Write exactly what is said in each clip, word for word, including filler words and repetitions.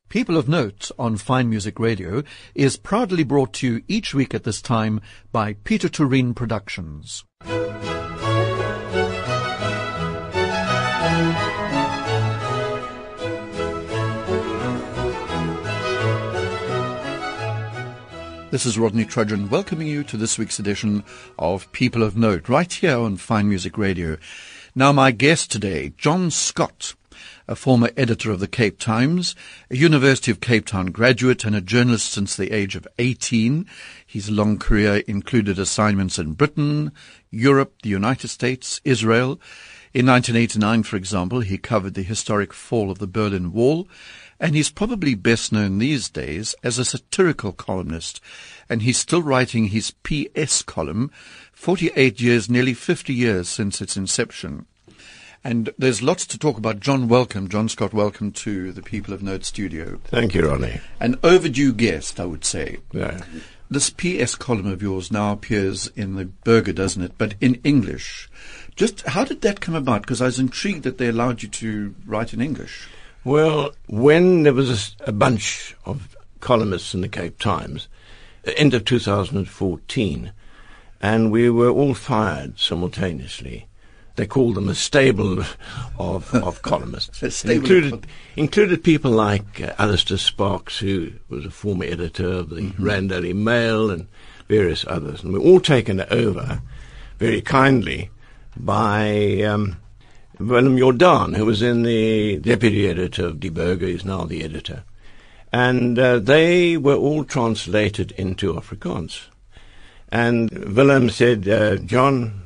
People of Note on Fine Music Radio is proudly brought to you each week at this time by Peter Turin Productions. This is Rodney Trudgeon welcoming you to this week's edition of People of Note, right here on Fine Music Radio. Now, my guest today, John Scott, a former editor of the Cape Times, a University of Cape Town graduate and a journalist since the age of eighteen. His long career included assignments in Britain, Europe, the United States, Israel. In nineteen eighty-nine, for example, he covered the historic fall of the Berlin Wall, and he's probably best known these days as a satirical columnist, and he's still writing his P S column, forty-eight years, nearly fifty years since its inception. And there's lots to talk about. John, welcome. John Scott, welcome to the People of Note studio. Thank you, Ronnie. An overdue guest, I would say. Yeah. This P S column of yours now appears in the Burger, doesn't it? But in English. Just how did that come about? Because I was intrigued that they allowed you to write in English. Well, when there was a, a bunch of columnists in the Cape Times, end of two thousand fourteen, and we were all fired simultaneously. They called them a stable of, of columnists. included, of... included people like uh, Alistair Sparks, who was a former editor of the mm-hmm. Rand Daily Mail, and various others. And we were all taken over very kindly by um, Willem Jordan, who was in the deputy editor of Die Burger, is now the editor. And uh, they were all translated into Afrikaans. And Willem said, uh, John,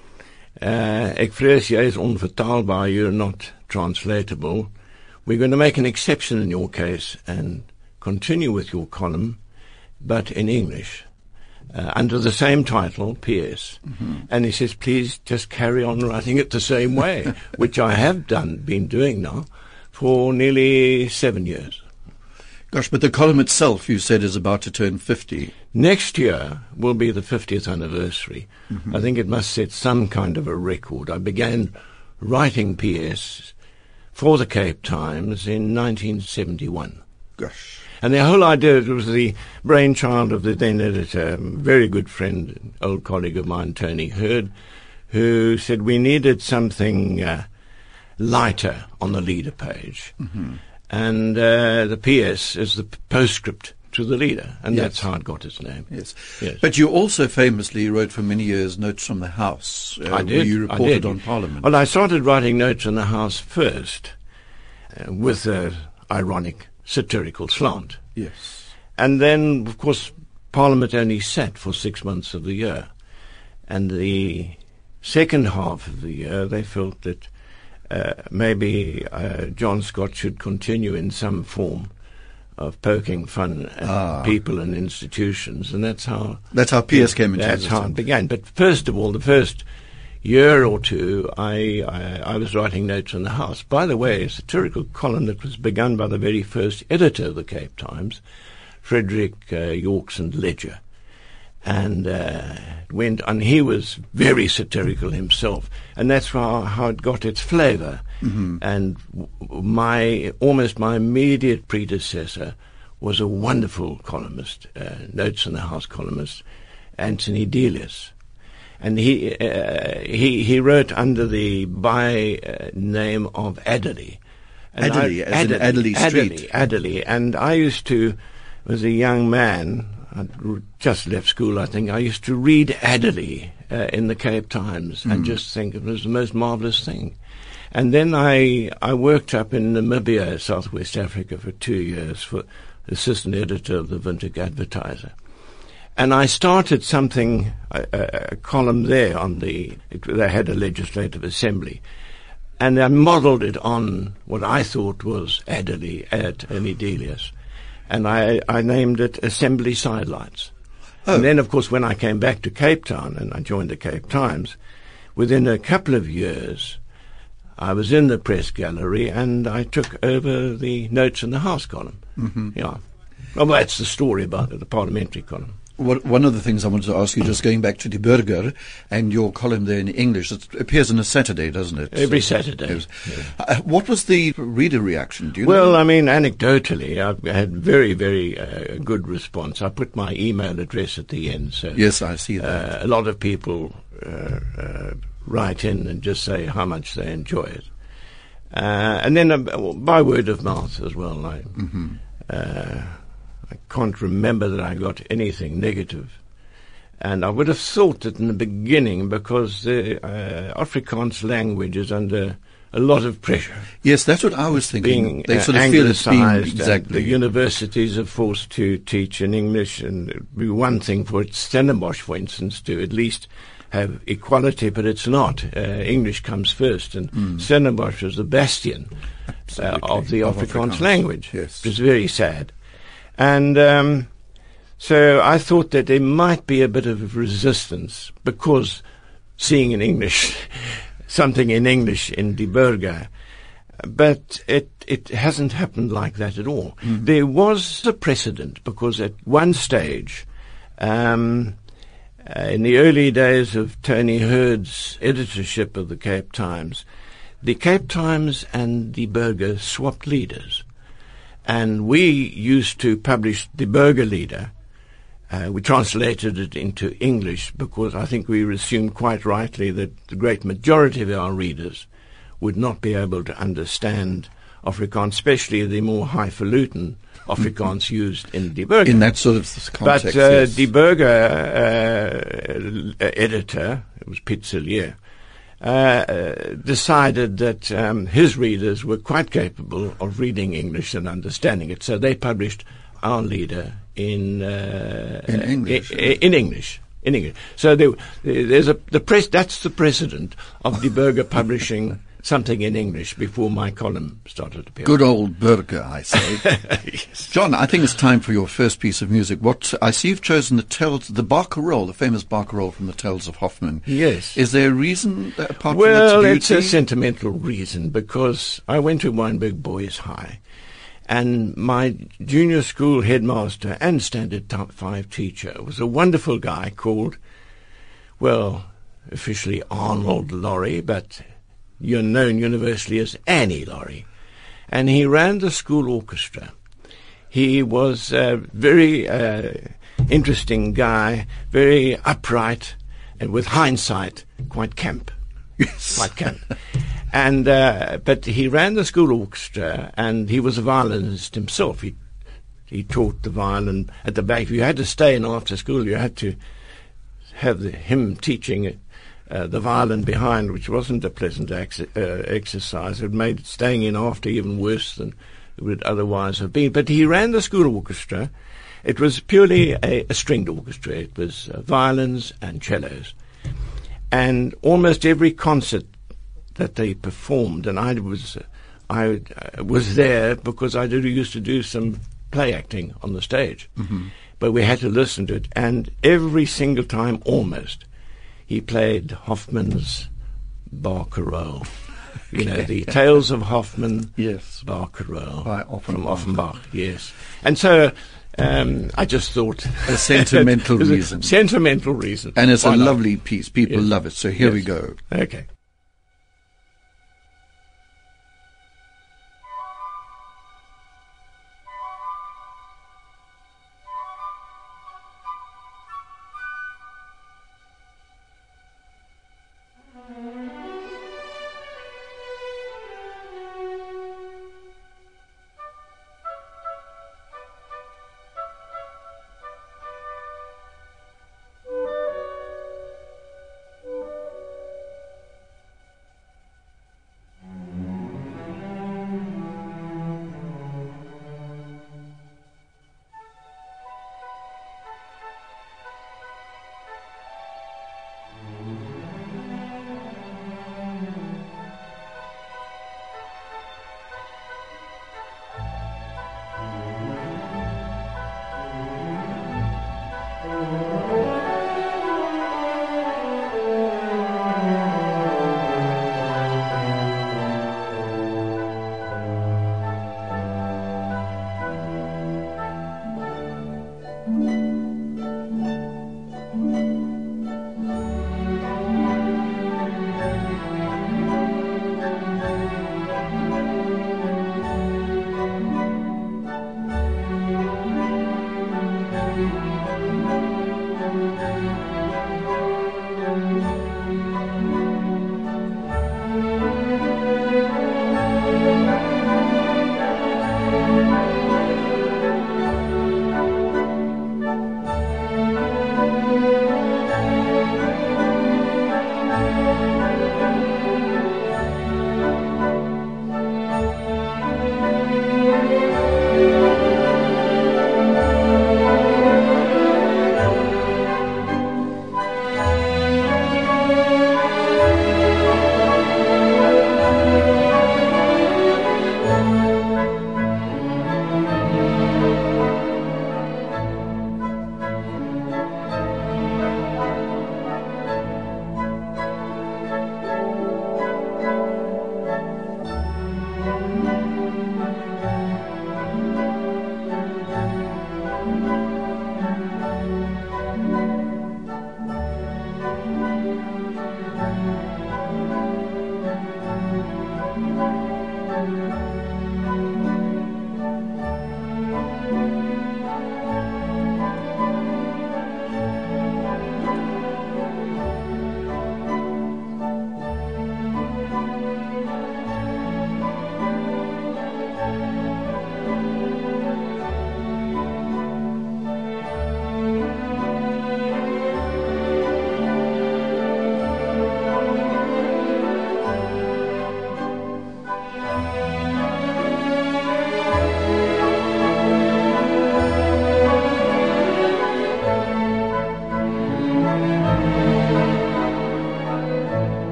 uh, ek vrees jy is onvertaalbaar, you're not translatable. We're going to make an exception in your case and continue with your column, but in English. Uh, under the same title, P S. Mm-hmm. And he says, please just carry on writing it the same way, which I have done, been doing now for nearly seven years. Gosh, but the column itself, you said, is about to turn fifty. Next year will be the fiftieth anniversary. Mm-hmm. I think it must set some kind of a record. I began writing P S for the Cape Times in nineteen seventy-one. Gosh. And the whole idea, it was the brainchild of the then editor, a very good friend, old colleague of mine, Tony Hurd, who said we needed something uh, lighter on the leader page. Mm-hmm. And uh, the P S is the postscript to the leader, and yes. That's how it got its name. Yes. yes. But you also famously wrote for many years Notes from the House, uh, I did. where you reported I did. on Parliament. Well, I started writing Notes from the House first, uh, with an ironic satirical slant. Yes. And then, of course, Parliament only sat for six months of the year. And the second half of the year, they felt that uh, maybe uh, John Scott should continue in some form of poking fun at ah. people and institutions. And that's how... That's how P S came into That's how it began. But first of all, the first year or two, I, I, I was writing Notes in the House. By the way, a satirical column that was begun by the very first editor of the Cape Times, Frederick uh, Yorkson Ledger. And uh, went, and he was very satirical himself. And that's how, how it got its flavour. Mm-hmm. And w- my almost my immediate predecessor was a wonderful columnist, uh, Notes in the House columnist, Anthony Delius. And he uh, he he wrote under the by uh, name of Adderley. And Adderley, I, as Adderley, in Adderley Street. Adderley, Adderley. And I used to, as a young man, I'd just left school, I think, I used to read Adderley uh, in the Cape Times mm. and just think it was the most marvellous thing. And then I I worked up in Namibia, Southwest Africa, for two years for assistant editor of the Windhoek Advertiser. And I started something, a, a, a column there on the, it, they had a legislative assembly. And I modelled it on what I thought was Adderley at Delius. And I, I named it Assembly Sidelights. Oh. And then, of course, when I came back to Cape Town and I joined the Cape Times, within a couple of years, I was in the press gallery and I took over the Notes in the House column. Mm-hmm. Yeah. Well, that's the story about it, the parliamentary column. What, one of the things I wanted to ask you, just going back to Die Burger and your column there in English, it appears on a Saturday, doesn't it? Every Saturday. Was, yeah. uh, what was the reader reaction? Do you well, know? I mean, anecdotally, I've had very, very uh, good response. I put my email address at the end. So yes, I see that. Uh, a lot of people uh, uh, write in and just say how much they enjoy it. Uh, and then uh, by word of mouth as well. I, mm-hmm. uh, I can't remember that I got anything negative. And I would have thought that in the beginning, because the uh, Afrikaans language is under a lot of pressure. Yes, that's what I was thinking. Being they uh, sort of feel it's being, exactly. The universities are forced to teach in English, and it would be one thing for Stellenbosch, for instance, to at least have equality, but it's not. Uh, English comes first, and mm. Stellenbosch was the bastion uh, of the of Afrikaans, Afrikaans language, yes. which is very sad. And um, so I thought that there might be a bit of resistance, because seeing in English, something in English in Die Burger, but it, it hasn't happened like that at all. Mm-hmm. There was a precedent, because at one stage, um, uh, in the early days of Tony Hurd's editorship of the Cape Times, the Cape Times and Die Burger swapped leaders. And we used to publish the Burger Leader. Uh, we translated it into English because I think we assumed quite rightly that the great majority of our readers would not be able to understand Afrikaans, especially the more highfalutin Afrikaans used in Die Burger. In that sort of context, But uh, yes. Die Burger uh, editor, it was Piet Cilliers, Uh, uh, decided that um, his readers were quite capable of reading English and understanding it, so they published our leader in uh, in English. In, in English, in English. So there, there's a the press. That's the precedent of Die Burger publishing something in English before my column started appearing. Good old Burger, I say. Yes. John, I think it's time for your first piece of music. What I see you've chosen the Tales, the Barcarolle, the famous Barcarolle from the Tales of Hoffmann. Yes. Is there a reason uh, apart well, from its it's beauty? a sentimental reason, because I went to Wynberg Boys High, and my junior school headmaster and standard type five teacher was a wonderful guy called, well, officially Arnold Laurie, but you're known universally as Annie Laurie. And he ran the school orchestra. He was a very uh, interesting guy, very upright, and with hindsight, quite camp. Yes. Quite camp. And, uh, but he ran the school orchestra, and he was a violinist himself. He, he taught the violin at the back. If you had to stay in after school, you had to have the, him teaching it. Uh, the violin behind, which wasn't a pleasant ex- uh, exercise. It made staying in after even worse than it would otherwise have been. But he ran the school orchestra. It was purely a, a stringed orchestra. It was uh, violins and cellos. And almost every concert that they performed, and I was, uh, I uh, was there because I did, used to do some play acting on the stage. Mm-hmm. But we had to listen to it. And every single time, almost, he played Hoffmann's Barcarolle. You know, the Tales of Hoffmann, yes, Barcarolle. By Offenbach. From Offenbach, yes. And so um, I just thought... A sentimental reason. A sentimental reason. And it's Why a not? lovely piece. People Yes. love it. So here Yes. we go. Okay.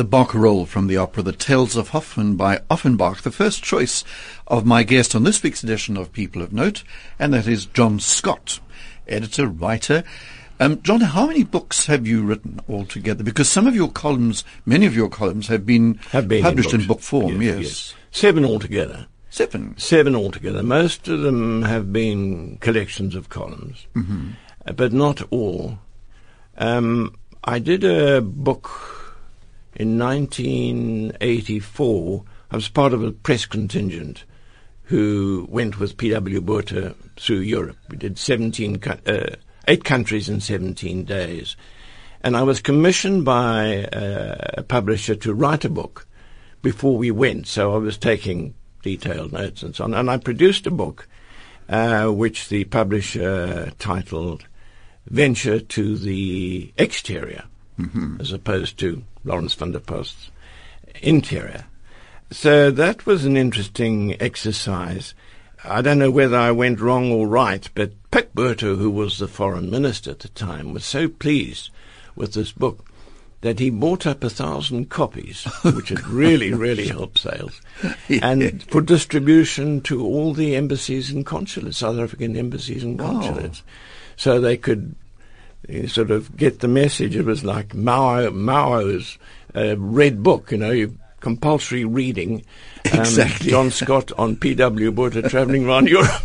the Barcarolle from the opera The Tales of Hoffmann by Offenbach, the first choice of my guest on this week's edition of People of Note, and that is John Scott, editor, writer. Um, John, how many books have you written altogether? Because some of your columns, many of your columns have been, have been published in, in book form, yes, yes. yes. Seven altogether. Seven? Seven altogether. Most of them have been collections of columns, mm-hmm. uh, but not all. Um, I did a book in nineteen eighty-four. I was part of a press contingent who went with P W Botha through Europe. We did seventeen, uh, eight countries in seventeen days. And I was commissioned by uh, a publisher to write a book before we went. So I was taking detailed notes and so on. And I produced a book uh, which the publisher titled Venture to the Exterior, mm-hmm. as opposed to Lawrence van der Post's Interior. So that was an interesting exercise. I don't know whether I went wrong or right, but Pik Botha, who was the foreign minister at the time, was so pleased with this book that he bought up a thousand copies, which had really, really helped sales, yeah. and for distribution to all the embassies and consulates, South African embassies and consulates. Wow. So they could uh, sort of get the message. It was like Mao, Mao's uh, red book, you know, you, compulsory reading. Um, exactly. John Scott on P W Botha travelling around Europe.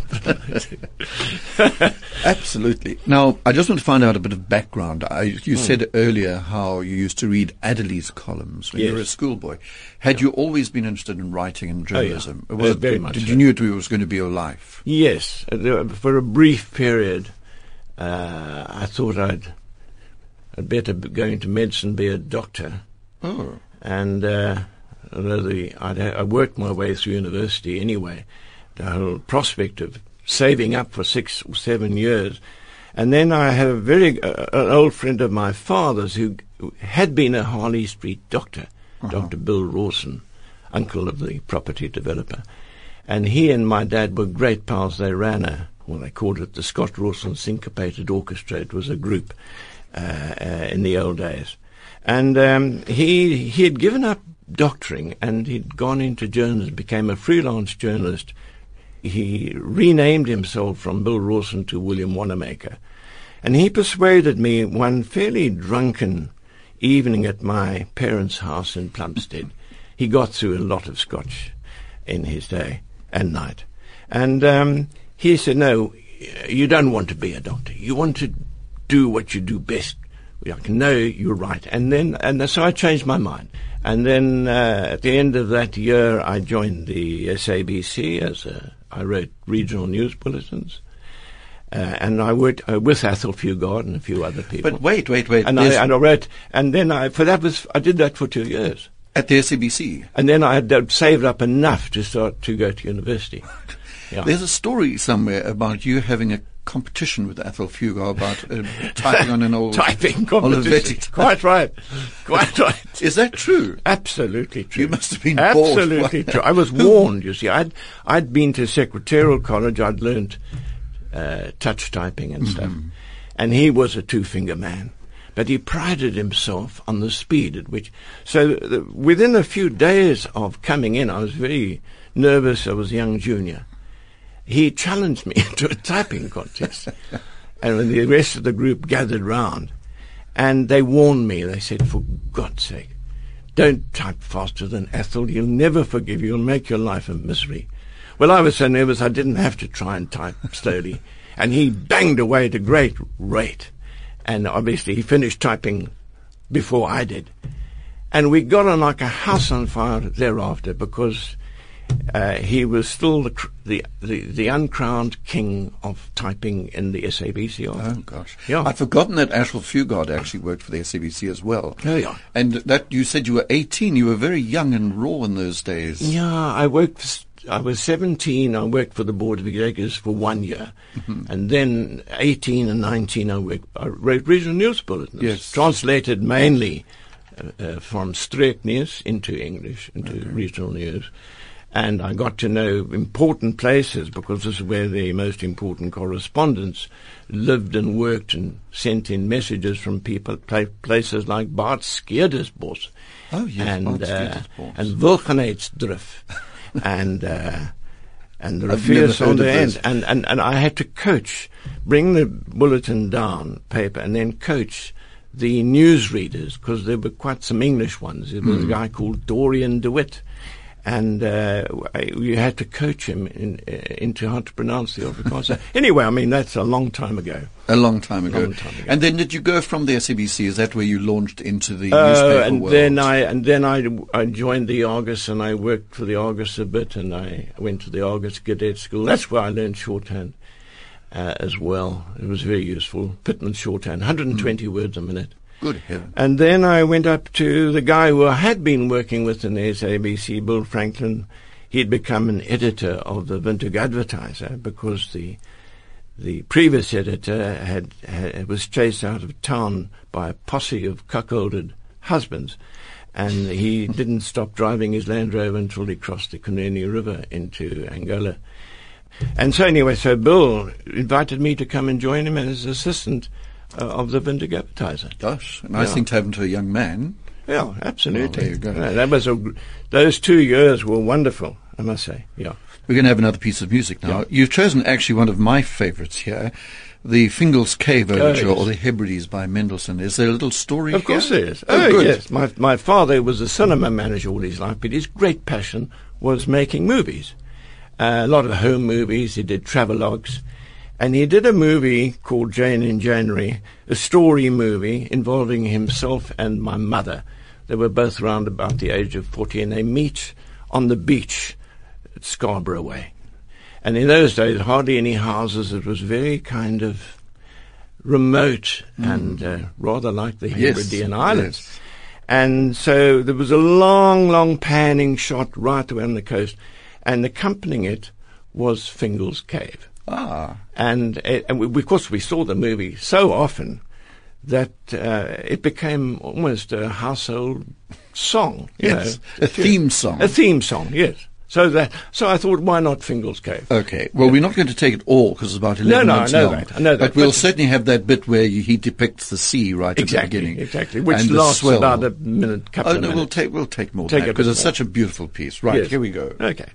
Absolutely. Now, I just want to find out a bit of background. I, you mm. said earlier how you used to read Adderley's columns when yes. you were a schoolboy. Had you always been interested in writing and journalism? Oh, yeah. Was uh, it, very much Did so. you knew it was going to be your life? Yes. Uh, for a brief period, uh, I thought I'd, I'd better go into medicine, be a doctor. Oh. And uh, although the, I'd, I worked my way through university anyway, the whole prospect of saving up for six or seven years. And then I had a very, uh, an old friend of my father's who, who had been a Harley Street doctor, uh-huh. Doctor Bill Rawson, uncle of the property developer. And he and my dad were great pals. They ran a, well, they called it the Scott Rawson Syncopated Orchestra. It was a group uh, uh, in the old days. And um, he he had given up doctoring and he'd gone into journalism, became a freelance journalist. He renamed himself from Bill Rawson to William Wanamaker. And he persuaded me one fairly drunken evening at my parents' house in Plumstead. He got through a lot of Scotch in his day and night. And um, he said, no, you don't want to be a doctor. You want to do what you do best. I can know you're right. And then, and so I changed my mind. And then uh, at the end of that year, I joined the S A B C as a, I wrote regional news bulletins. Uh, and I worked uh, with Athol Fugard and a few other people. But wait, wait, wait. And I, and I wrote, and then I, for that was, I did that for two years. At the S A B C? And then I had uh, saved up enough to start to go to university. Yeah. There's a story somewhere about you having a competition with Athol Fugard about uh, typing on an old typing competition. Quite right. Quite right. Is that true? Absolutely true. You must have been absolutely true. I was warned. You see, I'd I'd been to secretarial college. I'd learnt uh, touch typing and stuff, mm-hmm. and he was a two-finger man. But he prided himself on the speed at which. So the, within a few days of coming in, I was very nervous. I was a young junior. He challenged me to a typing contest. And when the rest of the group gathered round, and they warned me, they said, for God's sake, don't type faster than Athol. He'll never forgive you. He'll make your life a misery. Well, I was so nervous I didn't have to try and type slowly. And he banged away at a great rate. And obviously he finished typing before I did. And we got on like a house on fire thereafter because Uh, he was still the, the the the uncrowned king of typing in the S A B C office. Oh gosh, yeah. I'd forgotten that Athol Fugard actually worked for the S A B C as well. Oh yeah, and that you said you were eighteen. You were very young and raw in those days. Yeah, I worked. For, I was seventeen. I worked for the Board of Executives for one year, mm-hmm. and then eighteen and nineteen. I worked. I wrote regional news bulletins, yes. translated mainly uh, uh, from Streeknews into English into okay. regional news. And I got to know important places because this is where the most important correspondents lived and worked and sent in messages from people, places like Bad Skeerdersbos. Oh, yes, and, Bad uh, Skeerdersbos. and Wilgenheidsdrif. and, uh, and the I've never Riviers heard on of the those. end. And, and, and I had to coach, bring the bulletin down paper and then coach the newsreaders, because there were quite some English ones. There was Mm. a guy called Dorian DeWitt. And uh, I, you had to coach him in, uh, into how to pronounce the Afrikaans. Anyway, I mean, that's a long time ago. A long time ago. Long time ago. And then did you go from the S A B C? Is that where you launched into the Uh, newspaper and world? then I and then I, I joined the Argus, and I worked for the Argus a bit, and I went to the Argus Cadet School. That's where I learned shorthand uh, as well. It was very useful. Pittman shorthand, one hundred twenty mm. words a minute. Good heaven. And then I went up to the guy who I had been working with in the S A B C, Bill Franklin. He'd become an editor of the Windhoek Advertiser because the the previous editor had, had was chased out of town by a posse of cuckolded husbands, and he didn't stop driving his Land Rover until he crossed the Kunene River into Angola. And so anyway, so Bill invited me to come and join him as assistant uh, of the Windhoek Advertiser. Gosh, a nice Yeah. thing to happen to a young man. Yeah, absolutely. Well, there you go. Yeah, that was a, those two years were wonderful, I must say. Yeah. We're going to have another piece of music now. Yeah. You've chosen actually one of my favorites here, the Fingal's Cave Overture, yes. or the Hebrides by Mendelssohn. Is there a little story Of course here? there is. Oh, Oh, good. yes. My my father was a cinema manager all his life, but his great passion was making movies. Uh, a lot of home movies. He did travelogues. And he did a movie called Jane in January, a story movie involving himself and my mother. They were both round about the age of forty, and they meet on the beach at Scarborough Way. And in those days, hardly any houses. It was very kind of remote mm. and uh, rather like the Yes, Hebridean Islands. yes. And so there was a long, long panning shot right around the coast, and accompanying it was Fingal's Cave. Ah, And, uh, and we, of course, we saw the movie so often that uh, it became almost a household song. You yes, know. a theme song. A theme song, yes. So that, so I thought, why not Fingal's Cave? Okay, well, we're not going to take it all because it's about No, eleven no, I minutes know long. that, I know that, But we'll but- certainly have that bit where you, he depicts the sea right Exactly, at the beginning. exactly, which and the lasts swell. about a minute, couple Oh, of no, minutes. we'll take, we'll take more Take than that a because bit it's more. such a beautiful piece. Right, Yes. here we go. Okay.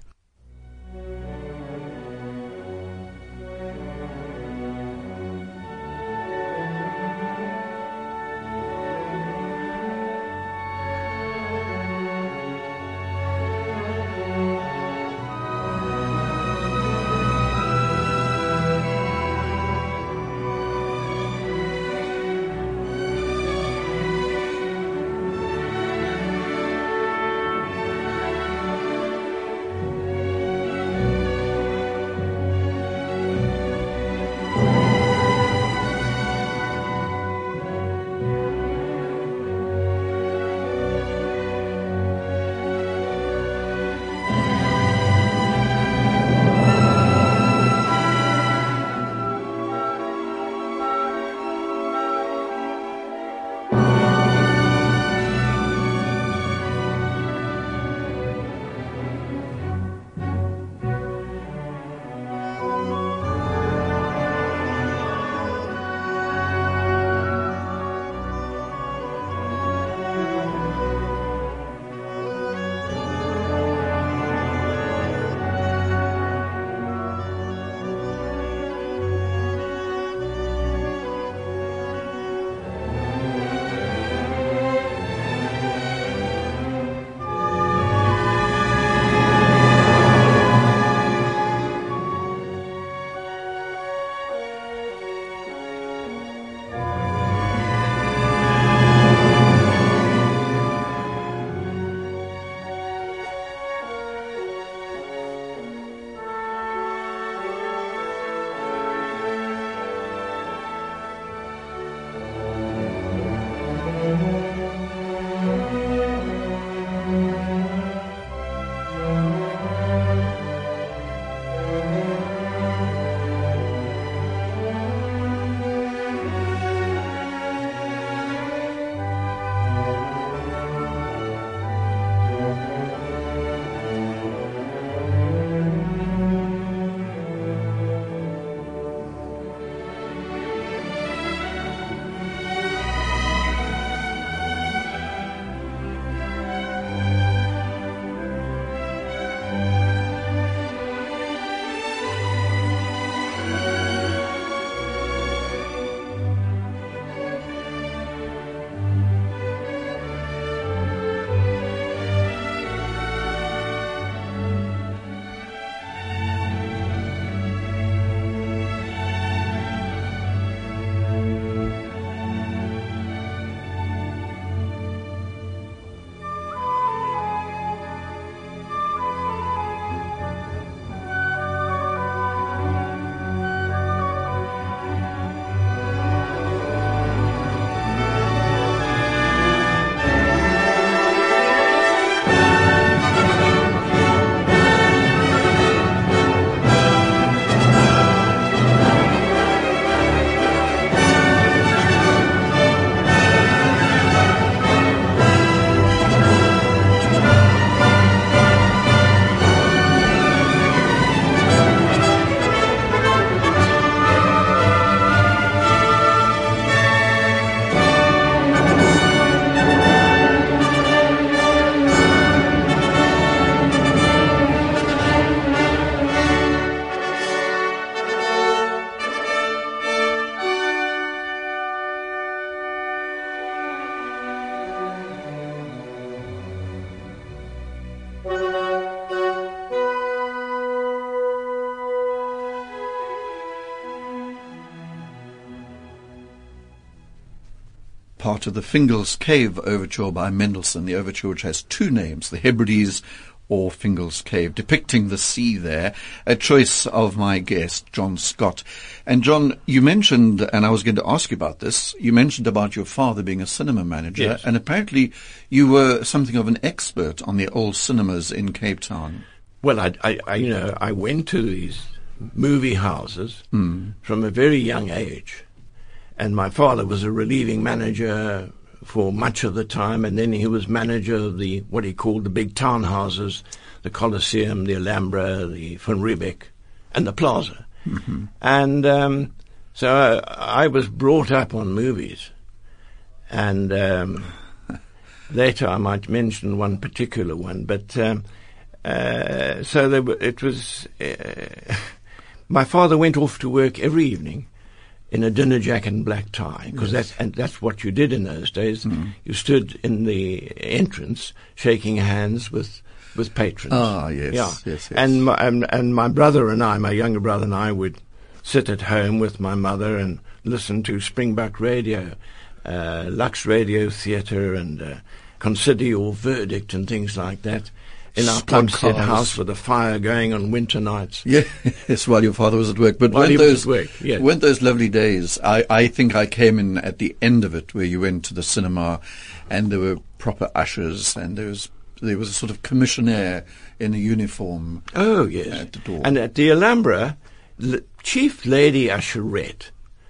part of the Fingal's Cave Overture by Mendelssohn, the overture which has two names, the Hebrides or Fingal's Cave, depicting the sea there, a choice of my guest, John Scott. And John, you mentioned, and I was going to ask you about this, you mentioned about your father being a cinema manager, yes. and apparently you were something of an expert on the old cinemas in Cape Town. Well, I, I, I you know, I went to these movie houses mm. from a very young age, and my father was a relieving manager for much of the time, and then he was manager of the what he called the big townhouses, the Colosseum, the Alhambra, the Van Riebeck, and the Plaza. Mm-hmm. And um, so I, I was brought up on movies, and um, later I might mention one particular one, but um, uh, so there were, it was. Uh, my father went off to work every evening in a dinner jacket and black tie, because yes. that's and that's what you did in those days. Mm. You stood in the entrance, shaking hands with with patrons. Ah, yes, yeah. yes, yes. And my, and, and my brother and I, my younger brother and I, would sit at home with my mother and listen to Springbuck Radio, uh, Lux Radio Theatre, and uh, Consider Your Verdict and things like that. In our Plumstead house with a fire going on winter nights. Yes, while your father was at work. But while weren't he those, was at work, yes. weren't those lovely days? I, I think I came in at the end of it, where you went to the cinema and there were proper ushers and there was there was a sort of commissionaire in a uniform. Oh, yes. At the door. And at the Alhambra, the chief lady usherette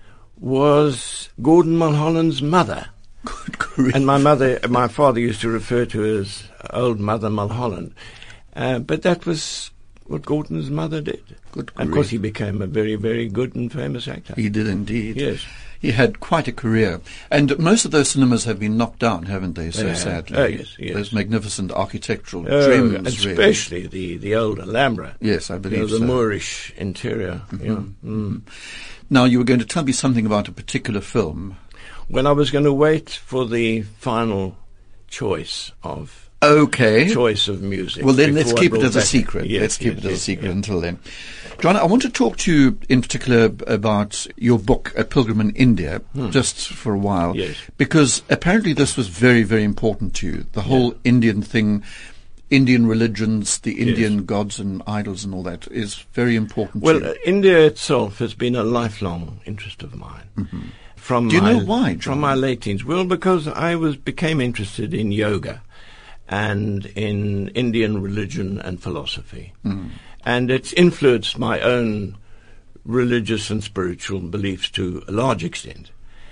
was Gordon Mulholland's mother. Good grief. And my mother, my father used to refer to her as old Mother Mulholland. Uh, but that was what Gordon's mother did. Good and of course he became a very, very good and famous actor. He did indeed. Yes. He had quite a career. And most of those cinemas have been knocked down, haven't they, so They have. sadly? Oh, yes, yes. Those magnificent architectural Oh, gems, especially really. the, the old Alhambra. Yes, I believe you know, the so. Moorish interior. Mm-hmm. Yeah. Mm. Now, you were going to tell me something about a particular film. When I was going to wait for the final choice of Okay. choice of music. Well, then let's before I keep it brought as a back- secret. Yes, let's keep yes, it as a yes, secret yeah. until then. John, I want to talk to you in particular about your book, A Pilgrim in India, Hmm. just for a while. Yes. Because apparently this was very, very important to you. The whole Indian thing, Indian religions, the Indian Yes. gods and idols and all that is very important Well, to uh, you. India itself has been a lifelong interest of mine. Mm-hmm. From Do you my, know why, John? From my late teens. Well, because I was became interested in yoga and in Indian religion and philosophy. Mm. And it's influenced my own religious and spiritual beliefs to a large extent.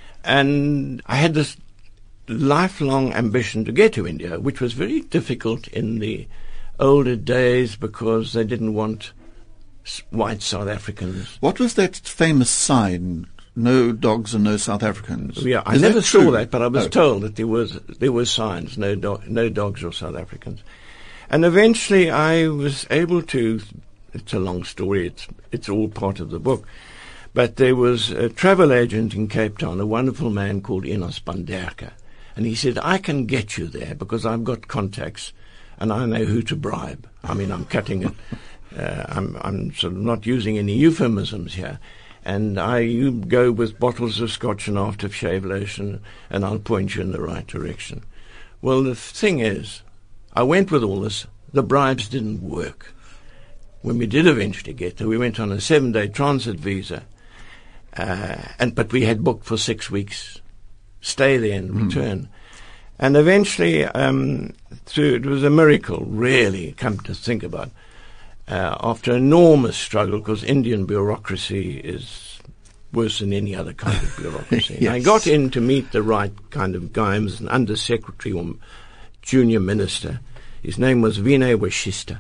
And I had this lifelong ambition to get to India, which was very difficult in the older days because they didn't want s- white South Africans. What was that famous sign? No dogs and no South Africans. Yeah, I Is never that saw true? that, but I was Oh. told that there was there were signs, no do- no dogs or South Africans. And eventually I was able to, it's a long story, it's it's all part of the book, but there was a travel agent in Cape Town, a wonderful man called Enos Banderka, and he said, I can get you there because I've got contacts and I know who to bribe. I mean, I'm cutting it, uh, I'm, I'm sort of not using any euphemisms here. And I, you go with bottles of scotch and aftershave lotion, and I'll point you in the right direction. Well, the thing is, I went with all this. The bribes didn't work. When we did eventually get there, we went on a seven-day transit visa, uh, and but we had booked for six weeks, stay there and Mm. return. And eventually, um, through it was a miracle, really, come to think about it. Uh, after enormous struggle, because Indian bureaucracy is worse than any other kind of bureaucracy. Yes. I got in to meet the right kind of guy. He was an undersecretary or junior minister. His name was Vinay Washista.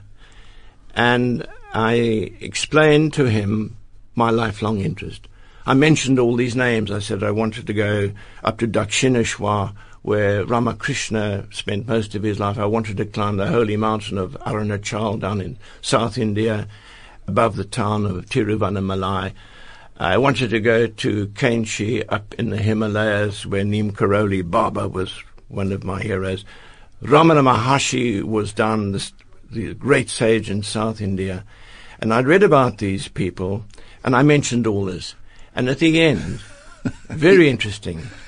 And I explained to him my lifelong interest. I mentioned all these names. I said I wanted to go up to Dakshineshwar, where Ramakrishna spent most of his life. I wanted to climb the holy mountain of Arunachal down in South India, above the town of Tiruvannamalai. I wanted to go to Kainchi up in the Himalayas, where Neem Karoli Baba was one of my heroes. Ramana Maharshi was down the, the great sage in South India. And I'd read about these people, and I mentioned all this. And at the end, very interesting,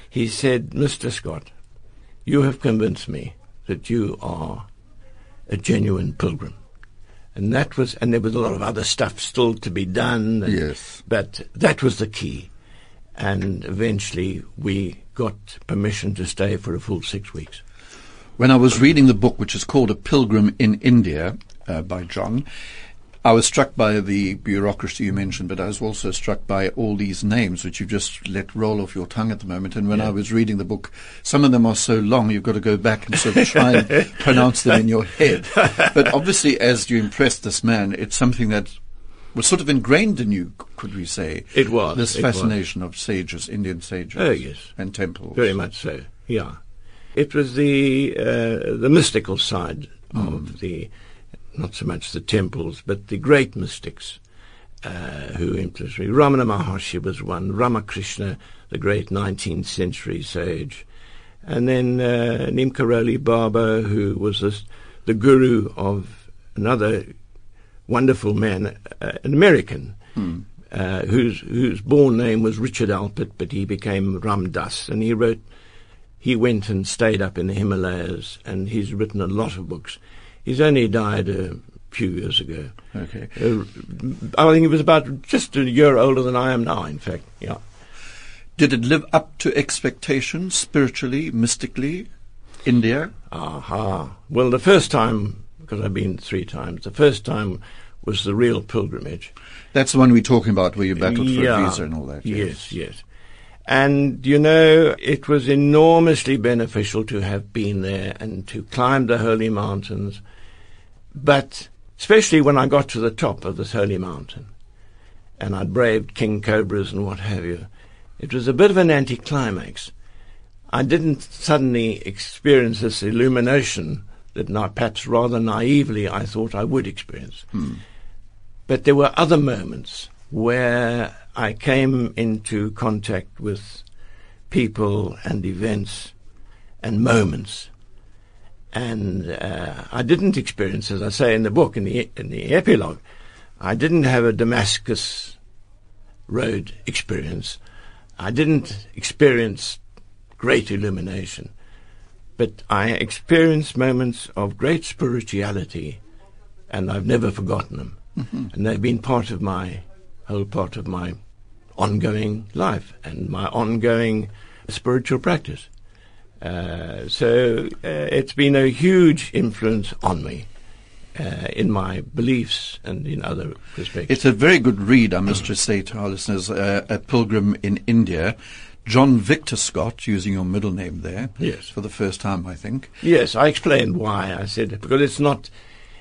he said, Mister Scott, you have convinced me that you are a genuine pilgrim. And that was, and there was a lot of other stuff still to be done. And, yes. But that was the key. And eventually we got permission to stay for a full six weeks. When I was reading the book, which is called A Pilgrim in India, uh, by John, I was struck by the bureaucracy you mentioned, but I was also struck by all these names which you've just let roll off your tongue at the moment. And when yeah. I was reading the book, some of them are so long you've got to go back and sort of try and pronounce them in your head. But obviously, as you impressed this man, it's something that was sort of ingrained in you, could we say? It was. This it fascination was. of sages, Indian sages. Oh, yes. And temples. Very much so, yeah. It was the uh, the mystical side mm. of the, not so much the temples, but the great mystics uh, who influenced me. Ramana Maharshi was one, Ramakrishna, the great nineteenth century sage, and then uh, Neem Karoli Baba, who was this, the guru of another wonderful man, uh, an American, mm. uh, whose whose born name was Richard Alpert, but he became Ram Das, and he wrote. He went and stayed up in the Himalayas, and he's written a lot of books. He's only died a few years ago. Okay. Uh, I think he was about just a year older than I am now, in fact. Yeah. Did it live up to expectations, spiritually, mystically, India? Aha. Well, the first time, because I've been three times, the first time was the real pilgrimage. That's the one we're talking about, where you battled for yeah. a visa and all that. Yes, yes. yes. And, you know, it was enormously beneficial to have been there and to climb the holy mountains. But especially when I got to the top of this holy mountain and I'd braved king cobras and what have you, it was a bit of an anticlimax. I didn't suddenly experience this illumination that now perhaps rather naively I thought I would experience. Hmm. But there were other moments where I came into contact with people and events and moments. And uh, I didn't experience, as I say in the book, in the in the epilogue, I didn't have a Damascus Road experience. I didn't experience great illumination. But I experienced moments of great spirituality, and I've never forgotten them. Mm-hmm. And they've been part of my, whole part of my ongoing life and my ongoing spiritual practice. Uh, so uh, it's been a huge influence on me uh, in my beliefs and in other respects. It's a very good read, I must just say to our listeners, uh, A Pilgrim in India. John Victor Scott, using your middle name there. Yes. For the first time, I think. Yes, I explained why I said it, because it's not,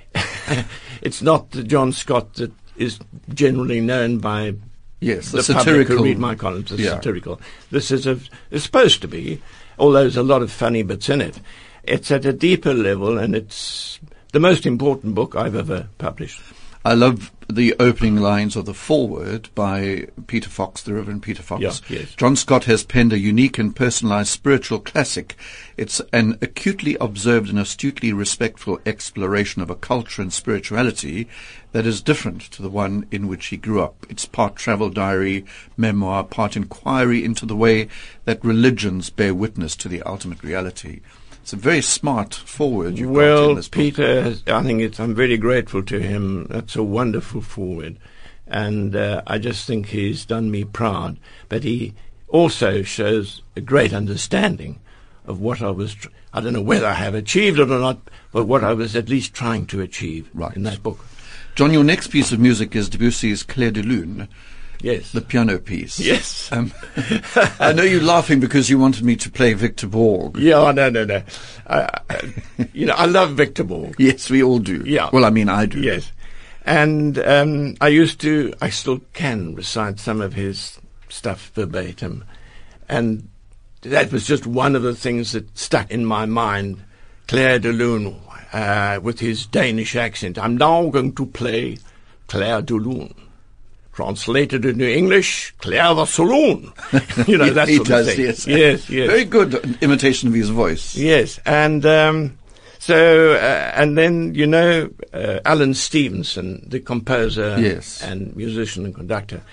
it's not the John Scott that is generally known by yes, the, the public satirical, who read my columns. It's yeah. satirical. This is a, it's supposed to be, although there's a lot of funny bits in it. It's at a deeper level, and it's the most important book I've ever published. I love the opening lines of the foreword by Peter Fox, the Reverend Peter Fox. Yeah, yes. John Scott has penned a unique and personalized spiritual classic. It's an acutely observed and astutely respectful exploration of a culture and spirituality that is different to the one in which he grew up. It's part travel diary, memoir, part inquiry into the way that religions bear witness to the ultimate reality. It's a very smart foreword you've well, got in this book. Peter, I think it's, I'm very grateful to him. That's a wonderful foreword. And uh, I just think he's done me proud. But he also shows a great understanding of what I was, tr- I don't know whether I have achieved it or not, but what I was at least trying to achieve right. in that book. John, your next piece of music is Debussy's Clair de Lune. Yes. The piano piece. Yes. Um, I know you're laughing because you wanted me to play Victor Borg. Yeah, no, no, no. Uh, you know, I love Victor Borg. Yes, we all do. Yeah. Well, I mean, I do. Yes. And um, I used to, I still can recite some of his stuff verbatim. And that was just one of the things that stuck in my mind. Clair de Lune, uh, with his Danish accent. I'm now going to play Clair de Lune. Translated into English, Clair the Saloon. You know, that he sort does, of thing. Yes, yes, yes. Very good imitation of his voice. Yes, and um, so, uh, and then, you know, uh, Alan Stevenson, the composer yes. and musician and conductor,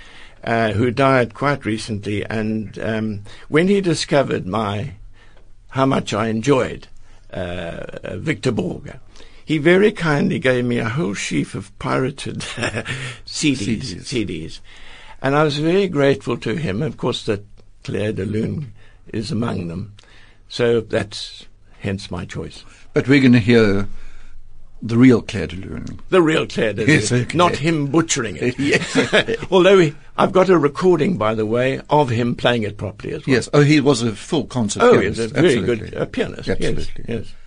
uh, who died quite recently. And um, when he discovered my how much I enjoyed uh, Victor Borge, he very kindly gave me a whole sheaf of pirated C Ds, C Ds. C Ds. And I was very grateful to him. Of course, that Clair de Lune is among them. So that's hence my choice. But we're going to hear the real Clair de Lune. The real Clair de Lune. Yes, okay. Not him butchering it. Yes. Although he, I've got a recording, by the way, of him playing it properly as well. Yes. Oh, he was a full concert oh, pianist. he's a very Absolutely. good uh, pianist. Absolutely. Yes. yes.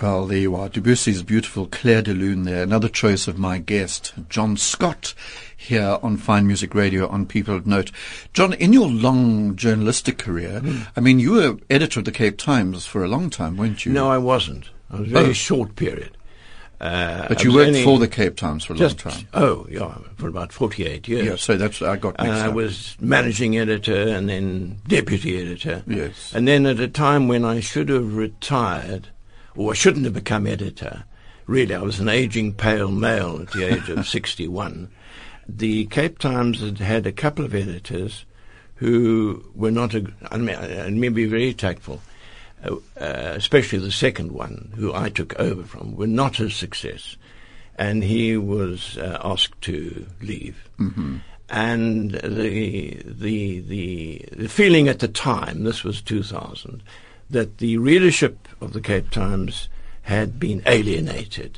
Well, there you are. Debussy's beautiful Claire de Lune there. Another choice of my guest, John Scott, here on Fine Music Radio on People of Note. John, in your long journalistic career, mm. I mean, you were editor of the Cape Times for a long time, weren't you? No, I wasn't. I was a very oh. short period. Uh, but you worked for the Cape Times for a just, long time. Oh, yeah, for about forty-eight years. Yeah, so that's, I got mixed uh, up. I was managing editor and then deputy editor. Yes. And then at a time when I should have retired, or I shouldn't have become editor, really, I was an aging pale male at the age of sixty-one. The Cape Times had had a couple of editors who were not, a, I mean, I may be very tactful, uh, uh, especially the second one, who I took over from, were not a success. And he was uh, asked to leave. Mm-hmm. And the, the, the, the feeling at the time, this was two thousand, that the readership of the Cape Times had been alienated,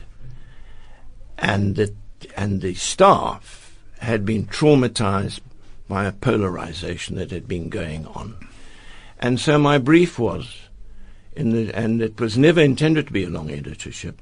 and that and the staff had been traumatized by a polarization that had been going on. And so my brief was, in the, and it was never intended to be a long editorship,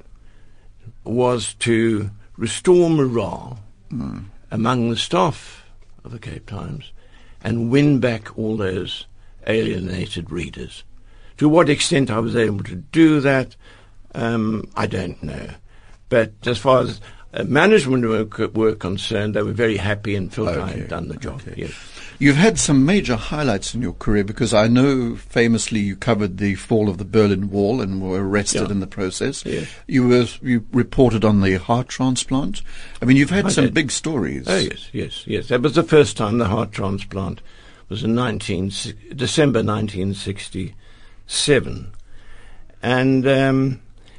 was to restore morale mm. among the staff of the Cape Times and win back all those alienated readers. To what extent I was able to do that, um, I don't know. But as far as uh, management were, were concerned, they were very happy and felt okay. I had done the job. Okay. Yes. You've had some major highlights in your career, because I know famously you covered the fall of the Berlin Wall and were arrested yeah. in the process. Yes. You were you reported on the heart transplant. I mean, you've had I some did. big stories. Oh yes, yes, yes. That was the first time the heart transplant was in nineteen December nineteen sixty-seven, and um,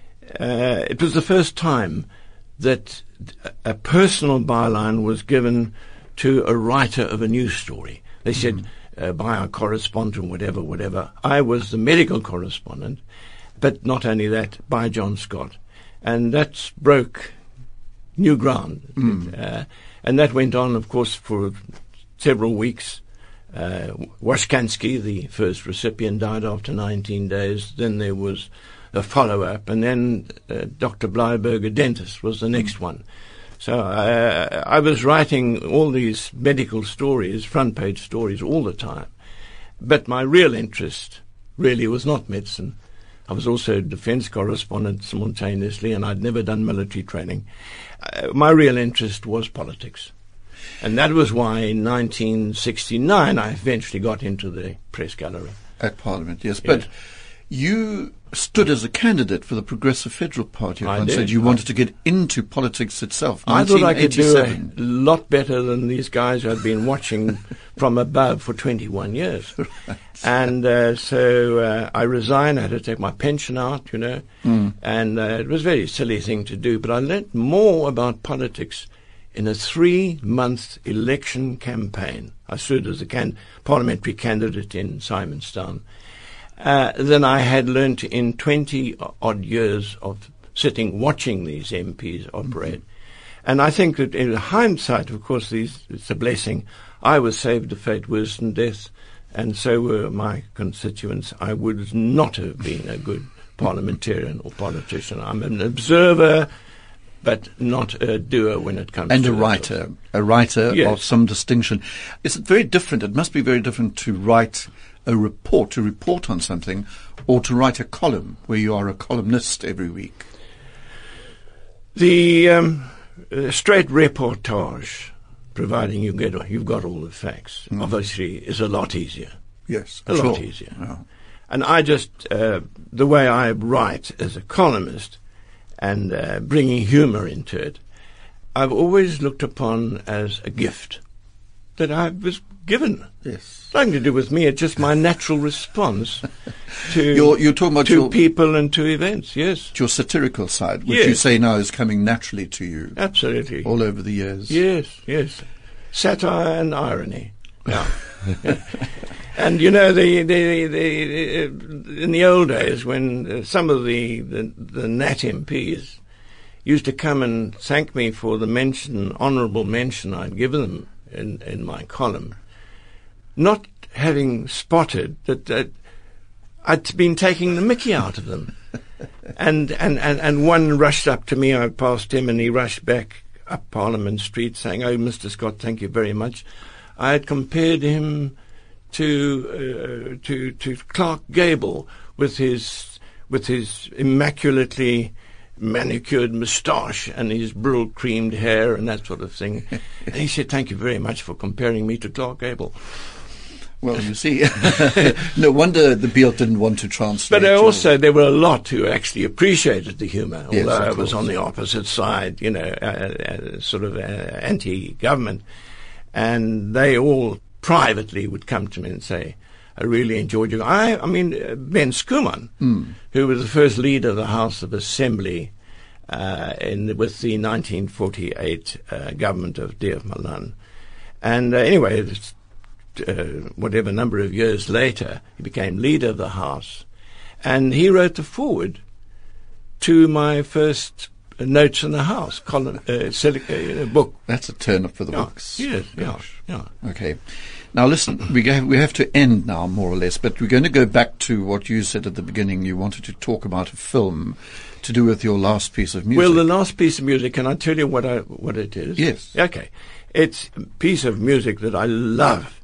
uh, it was the first time that a personal byline was given to a writer of a news story. They said, mm. uh, by our correspondent, whatever, whatever. I was the medical correspondent, but not only that, by John Scott. And that broke new ground. Mm. Uh, and that went on, of course, for several weeks. Uh, Washkansky, the first recipient, died after nineteen days. Then there was a follow-up. And then uh, Doctor Bleiberg, a dentist, was the next mm. one. So uh, I was writing all these medical stories, front-page stories, all the time. But my real interest really was not medicine. I was also a defense correspondent simultaneously, and I'd never done military training. Uh, my real interest was politics. And that was why in nineteen sixty-nine I eventually got into the press gallery. At Parliament, yes. yes. But you stood as a candidate for the Progressive Federal Party. I and did. said you I wanted to get into politics itself. I thought I could do a lot better than these guys who had been watching from above for twenty-one years. Right. And uh, so uh, I resigned. I had to take my pension out, you know. Mm. And uh, it was a very silly thing to do. But I learnt more about politics in a three-month election campaign. I stood as a can- parliamentary candidate in Simonstown. Uh, than I had learnt in twenty-odd years of sitting watching these M Ps operate. Mm-hmm. And I think that in hindsight, of course, these, it's a blessing. I was saved a fate worse than death, and so were my constituents. I would not have been a good parliamentarian or politician. I'm an observer, but not a doer when it comes and to a writer, a writer yes. of some distinction. Is it very different? It must be very different to write a report, to report on something, or to write a column where you are a columnist every week. The um, uh, straight reportage, providing you get you've got all the facts, mm. obviously is a lot easier. Yes, a sure. lot easier. Yeah. And I just uh, the way I write as a columnist, and uh, bringing humour into it, I've always looked upon as a gift that I was given. Yes. Nothing to do with me. It's just my natural response to you're, you're talking about to your, people and to events. Yes. Your satirical side, which yes. you say now is coming naturally to you. Absolutely. All over the years. Yes, yes. Satire and irony. Yeah. And you know, the, the, the, the in the old days, when uh, some of the, the the Nat M Ps used to come and thank me for the mention, honourable mention I'd given them in in my column, not having spotted that, that I'd been taking the mickey out of them. and, and, and, and one rushed up to me. I passed him, and he rushed back up Parliament Street saying, "Oh, Mister Scott, thank you very much." I had compared him to uh, to to Clark Gable with his with his immaculately manicured moustache and his brill-creamed hair and that sort of thing. And he said, "Thank you very much for comparing me to Clark Gable." Well, you see, no wonder the Beale didn't want to translate. But also, there were a lot who actually appreciated the humour, Yes, although I of was course. on the opposite side, you know, uh, uh, sort of uh, anti-government. And they all privately would come to me and say, "I really enjoyed you." I, I mean, uh, Ben Schoeman, Mm. who was the first leader of the House of Assembly uh, in the, with the nineteen forty-eight uh, government of D F Malan. And uh, anyway, it's, uh, whatever number of years later, he became leader of the House. And he wrote the foreword to my first uh, Notes in the House column, uh, sele- uh, book. That's a turn up for the Yeah, books. yes, yeah, Gosh. yeah. Okay. Now listen, we go, we have to end now, more or less, but we're going to go back to what you said at the beginning. You wanted to talk about a film to do with your last piece of music. Well, the last piece of music, can I tell you what I, what it is? Yes. Okay. It's a piece of music that I love.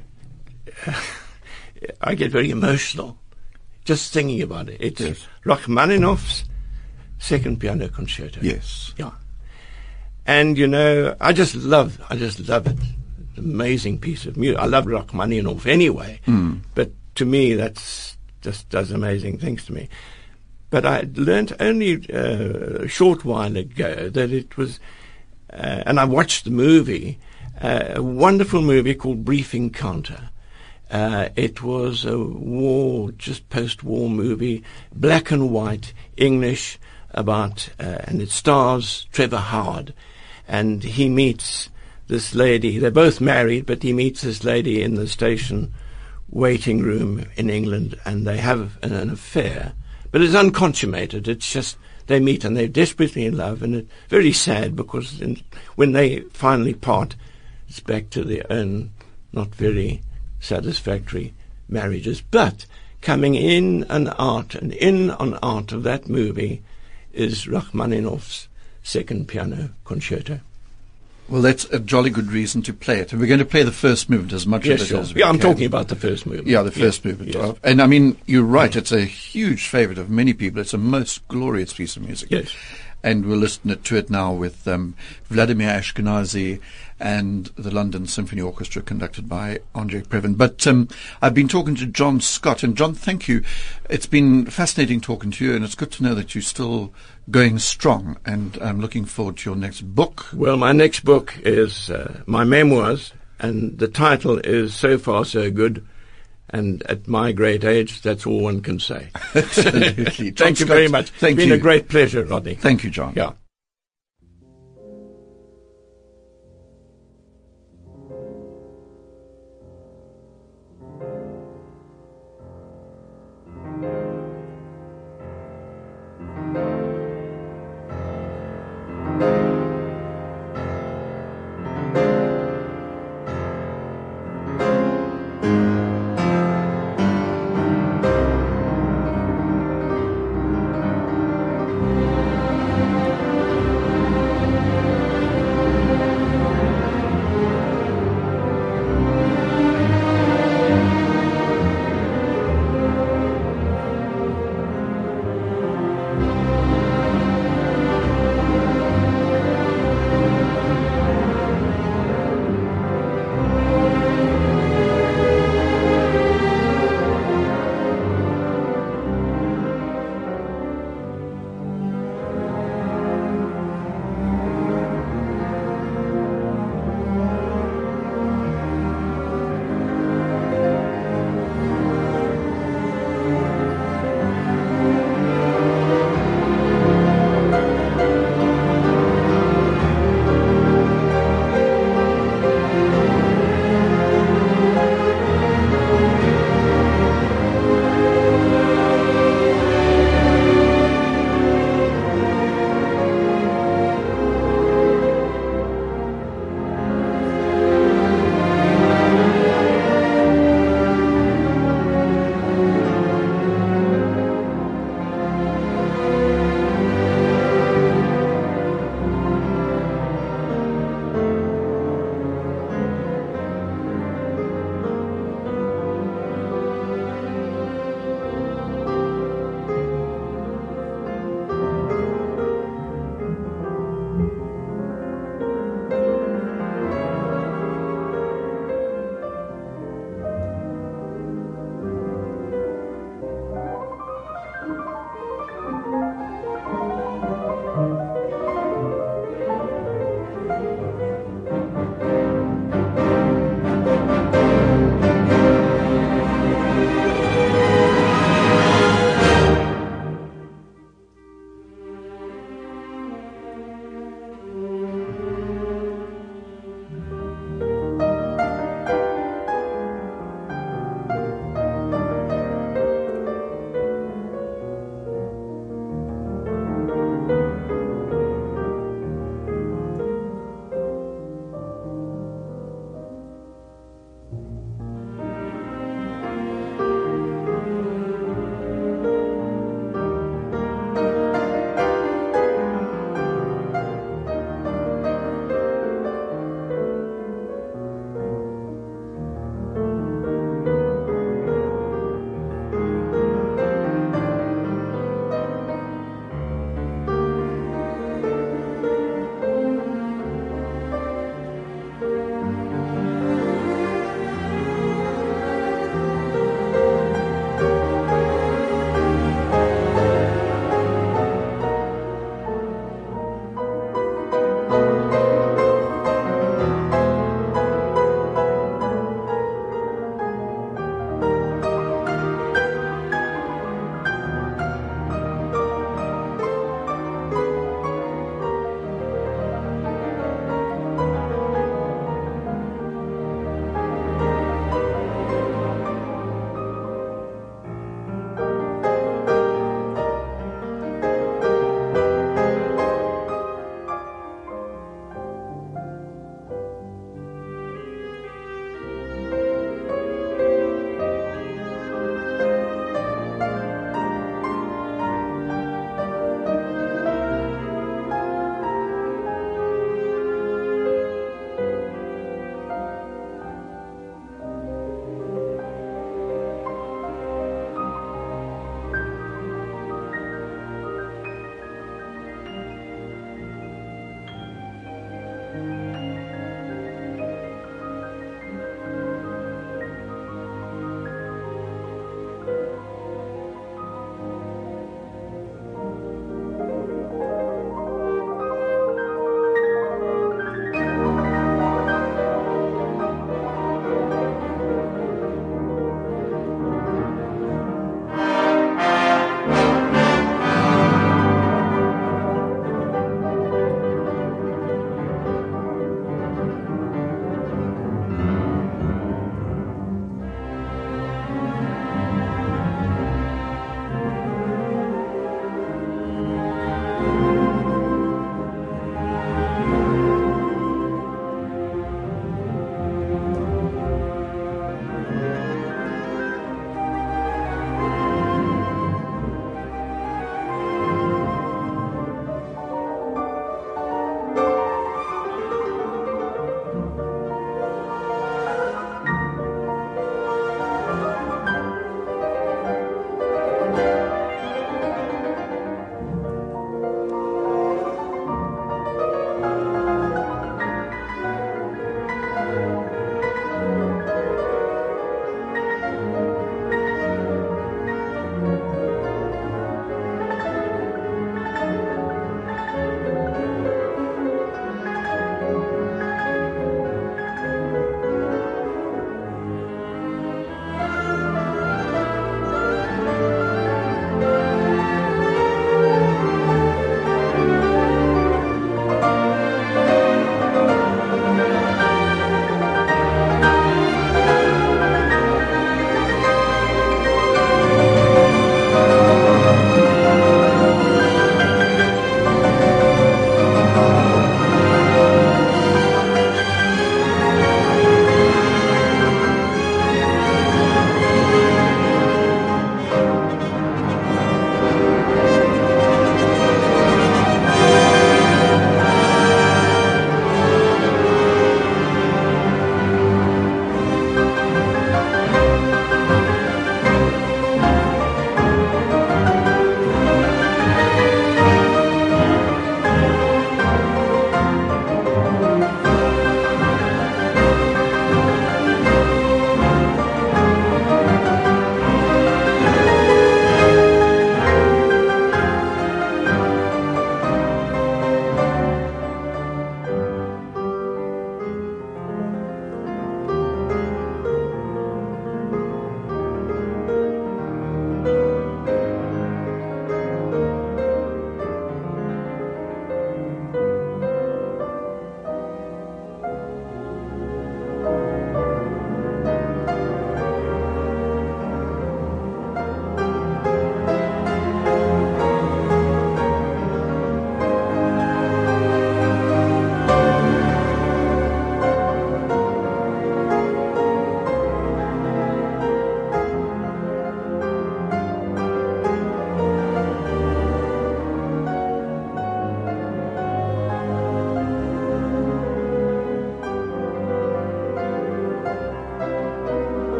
I get very emotional just thinking about it. It's Yes. Rachmaninoff's Second Piano Concerto. Yes. Yeah. And, you know, I just love, I just love it. It's an amazing piece of music. I love Rachmaninoff anyway, Mm. but to me, that's just does amazing things to me. But I learnt only uh, a short while ago that it was, uh, and I watched the movie, uh, a wonderful movie called Brief Encounter. Uh, it was a war, just post-war movie, black and white, English, about, uh, and it stars Trevor Howard. And he meets this lady. They're both married, but he meets this lady in the station waiting room in England, and they have an, an affair. But it's unconsummated. It's just they meet and they're desperately in love, and it's very sad because in, when they finally part, it's back to their own not very satisfactory marriages. But coming in and out and in and out of that movie is Rachmaninoff's Second Piano Concerto. Well, that's a jolly good reason to play it. And we're going to play the first movement as much Yes, of it sure. as we Yeah, I'm can. talking about the first movement. Yeah, the first Yeah, movement. yes. Of, and I mean, you're right, it's a huge favourite of many people. It's a most glorious piece of music. Yes. And we'll listen to it now with um, Vladimir Ashkenazy and the London Symphony Orchestra conducted by Andrzej Previn. But um, I've been talking to John Scott. And John, thank you. It's been fascinating talking to you, and it's good to know that you're still going strong. And I'm looking forward to your next book. Well, my next book is uh, my memoirs, and the title is So Far So Good. And at my great age, that's all one can say. Absolutely. John Thank you Scott, very much. Thank it's been you. a great pleasure, Rodney. Thank you, John. Yeah.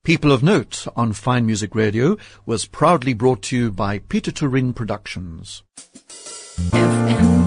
People of Note on Fine Music Radio was proudly brought to you by Peter Turin Productions. F M